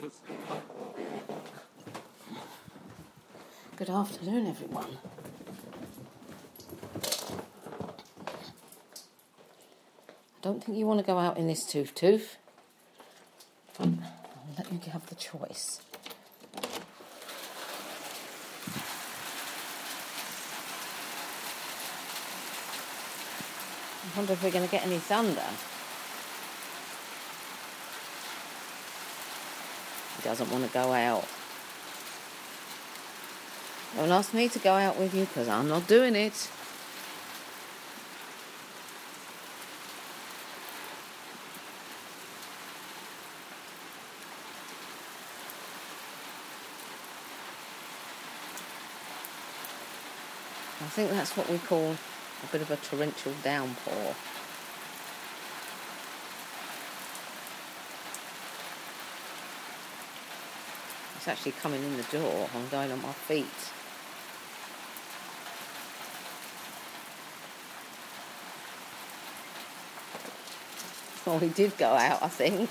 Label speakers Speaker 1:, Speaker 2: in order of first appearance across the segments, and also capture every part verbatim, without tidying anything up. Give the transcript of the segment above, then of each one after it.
Speaker 1: Good afternoon, everyone. I don't think you want to go out in this tooth tooth, but I'll let you have the choice. I wonder if we're going to get any thunder. He doesn't want to go out. Don't ask me to go out with you because I'm not doing it. I think that's what we call a bit of a torrential downpour. It's actually coming in the door. I'm going on my feet. Oh, he did go out, I think.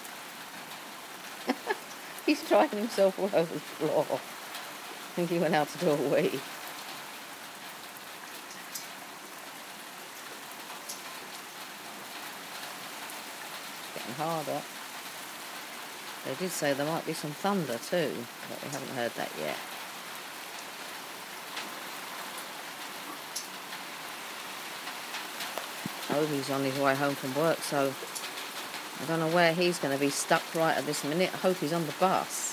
Speaker 1: He's trying himself all over the floor. I think he went out to do a wee. It's getting harder. They did say there might be some thunder too, but we haven't heard that yet. Obi's on his way home from work, so I don't know where he's going to be stuck right at this minute. I hope he's on the bus.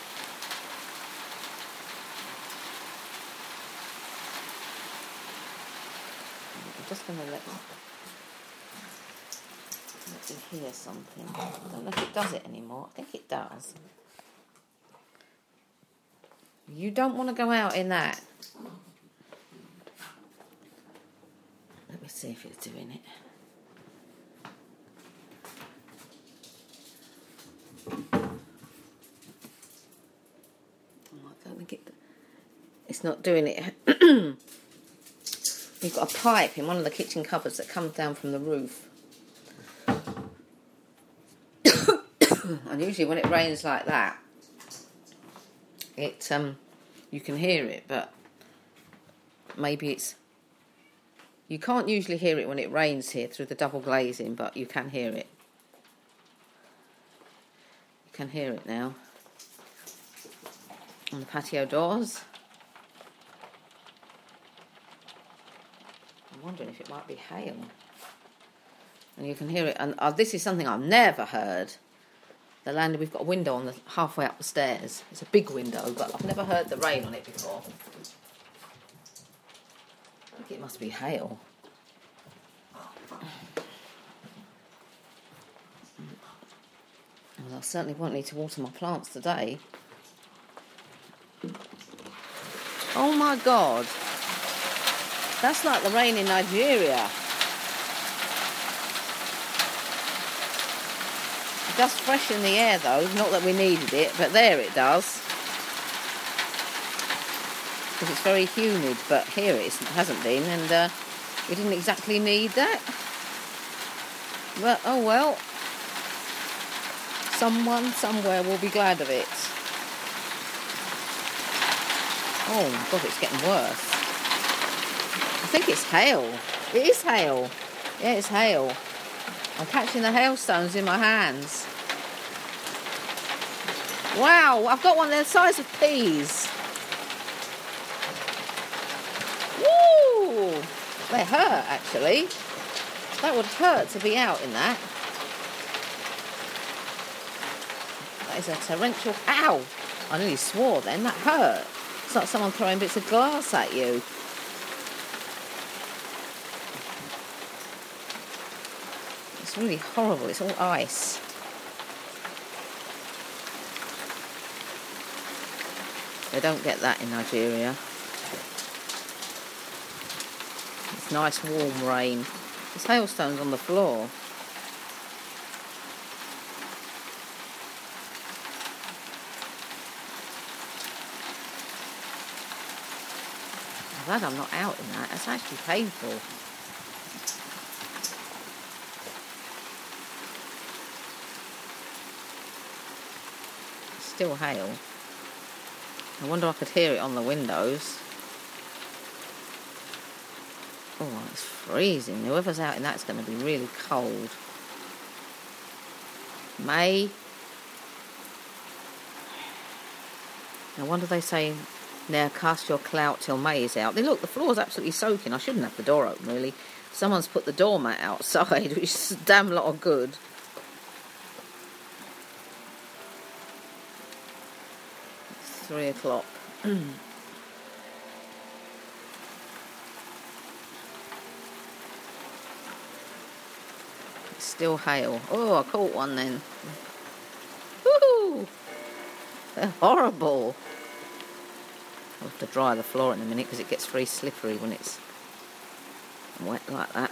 Speaker 1: I'm just going to let, let you hear something. I don't know if it does it anymore. I think it does. You don't want to go out in that. Let me see if it's doing it. I don't think it... It's not doing it. You've got a pipe in one of the kitchen cupboards that comes down from the roof. And usually when it rains like that, it um, you can hear it, but maybe it's... You can't usually hear it when it rains here through the double glazing, but you can hear it. You can hear it now. On the patio doors. I'm wondering if it might be hail. And you can hear it. And uh, this is something I've never heard. The landing, we've got a window on the halfway up the stairs. It's a big window, but I've never heard the rain on it before. I think it must be hail. Well, I certainly won't need to water my plants today. Oh my God. That's like the rain in Nigeria. It does freshen the air though, not that we needed it, but there it does. Because it's very humid, but here it hasn't been, and uh, we didn't exactly need that. But oh well, someone somewhere will be glad of it. Oh my God, it's getting worse. I think it's hail. It is hail. Yeah, it's hail. I'm catching the hailstones in my hands. Wow, I've got one the size of peas. Woo! They hurt, actually. That would hurt to be out in that. That is a torrential... Ow! I nearly swore then. That hurt. It's like someone throwing bits of glass at you. It's really horrible. It's all ice. They don't get that in Nigeria. It's nice warm rain. There's hailstones on the floor. I'm glad I'm not out in that. That's actually painful. still hail. I wonder if I could hear it on the windows. Oh, it's freezing. Whoever's out in that's going to be really cold. May. No wonder they say, now cast your clout till May is out. They look, the floor's absolutely soaking. I shouldn't have the door open, really. Someone's put the doormat outside, which is a damn lot of good. It's three o'clock. It's still hail. Oh, I caught one then. Woohoo! They're horrible. I'll have to dry the floor in a minute because it gets very slippery when it's wet like that.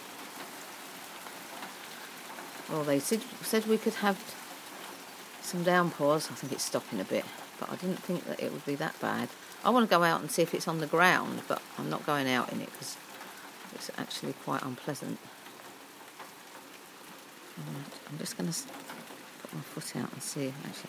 Speaker 1: Well, they said, said we could have some downpours. I think it's stopping a bit, but I didn't think that it would be that bad. I want to go out and see if it's on the ground, but I'm not going out in it because it's actually quite unpleasant. I'm just going to put my foot out and see. Actually,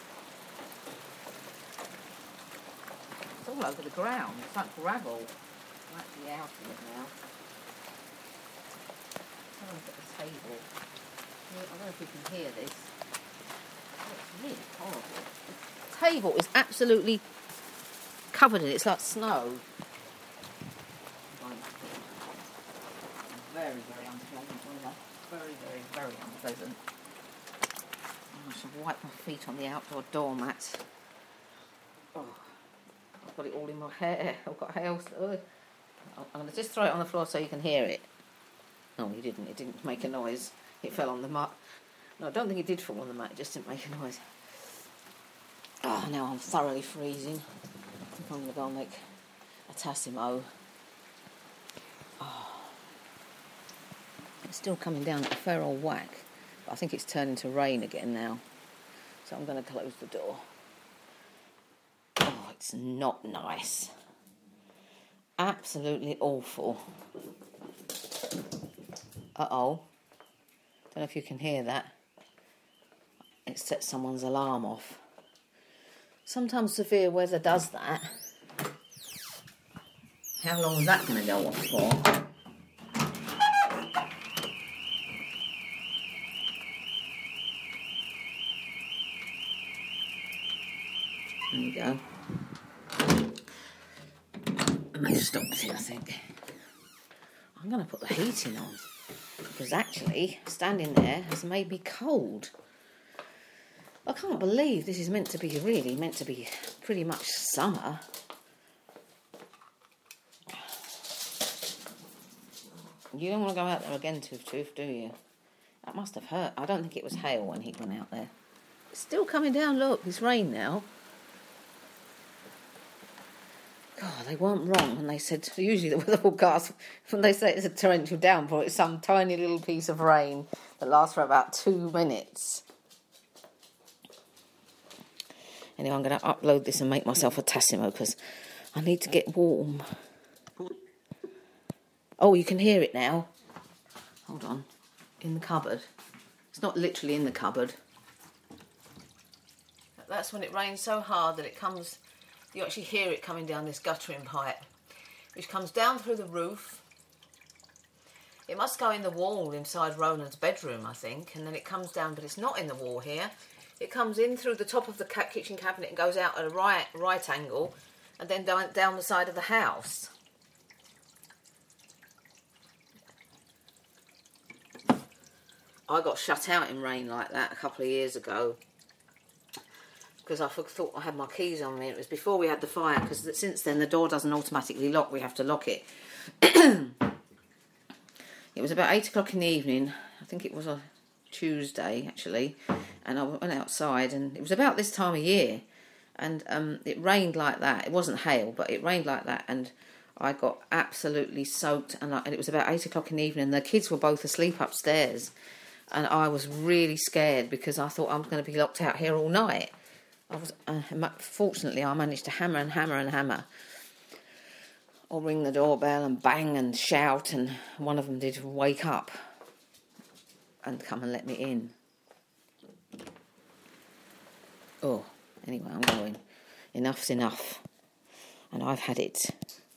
Speaker 1: it's all over the ground. It's like gravel. I'm actually out of it now. Let's have a look at the table. I don't know if you can hear this. Oh, it's really horrible. The table is absolutely covered in it. It's like snow. Very, very unpleasant weather. Very, very, very unpleasant. I should wipe my feet on the outdoor doormat. Oh, I've got it all in my hair. I've got hair. Oh. I'm going to just throw it on the floor so you can hear it. No, you didn't. It didn't make a noise. It fell on the mat. No, I don't think it did fall on the mat. It just didn't make a noise. Oh, now I'm thoroughly freezing. I think I'm going to go and make a Tassimo. Oh. It's still coming down at a fair old whack, but I think it's turning to rain again now. So I'm going to close the door. Oh, it's not nice. Absolutely awful. Uh-oh. Don't know if you can hear that. It set someone's alarm off. Sometimes severe weather does that. How long is that going to go off for? There you go. May stop it, I think. I'm going to put the heating on because actually standing there has made me cold. I can't believe this is meant to be really meant to be pretty much summer. You don't want to go out there again, Tooth Tooth, do you? That must have hurt. I don't think it was hail when he went out there. It's still coming down. Look, it's rain now. God, they weren't wrong when they said, usually the weather forecast, when they say it's a torrential downpour, it's some tiny little piece of rain that lasts for about two minutes. Anyway, I'm going to upload this and make myself a Tassimo because I need to get warm. Oh, you can hear it now. Hold on. In the cupboard. It's not literally in the cupboard. That's when it rains so hard that it comes... You actually hear it coming down this guttering pipe, which comes down through the roof. It must go in the wall inside Ronan's bedroom, I think, and then it comes down, but it's not in the wall here. It comes in through the top of the kitchen cabinet and goes out at a right right angle, and then down, down the side of the house. I got shut out in rain like that a couple of years ago. Because I thought I had my keys on me. It was before we had the fire, because since then the door doesn't automatically lock. We have to lock it. It was about eight o'clock in the evening. I think it was a Tuesday, actually. And I went outside, and it was about this time of year. And um, it rained like that. It wasn't hail, but it rained like that. And I got absolutely soaked. And, I, and it was about eight o'clock in the evening. And the kids were both asleep upstairs. And I was really scared because I thought I was going to be locked out here all night. I was, uh, fortunately, I managed to hammer and hammer and hammer, or ring the doorbell and bang and shout, and one of them did wake up and come and let me in. Oh, Anyway, I'm going. Enough's enough. And I've had it.